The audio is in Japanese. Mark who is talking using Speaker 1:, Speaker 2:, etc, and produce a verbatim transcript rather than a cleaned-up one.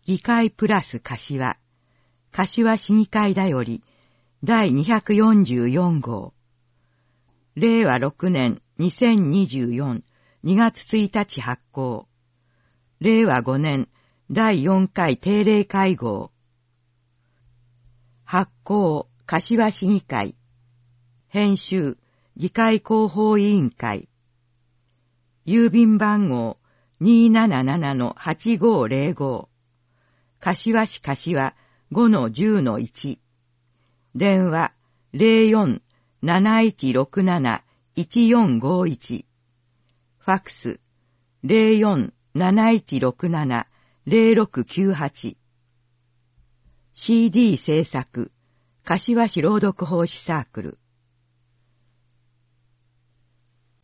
Speaker 1: 議会プラス柏、柏市議会だより、第にひゃくよんじゅうよん号。れいわろくねんにせんにじゅうよんにがつついたち発行。れいわごねんだいよんかい定例会合。発行、柏市議会。編集、議会広報委員会。郵便番号 にーななななはちごーぜろご。柏市柏 ごのじゅうのいち。電話 ゼロよん なないちろくなな いちよんごいち。ファックス ゼロよん なないちろくなな ゼロろくきゅうはち。シーディー 制作、柏市朗読奉仕サークル。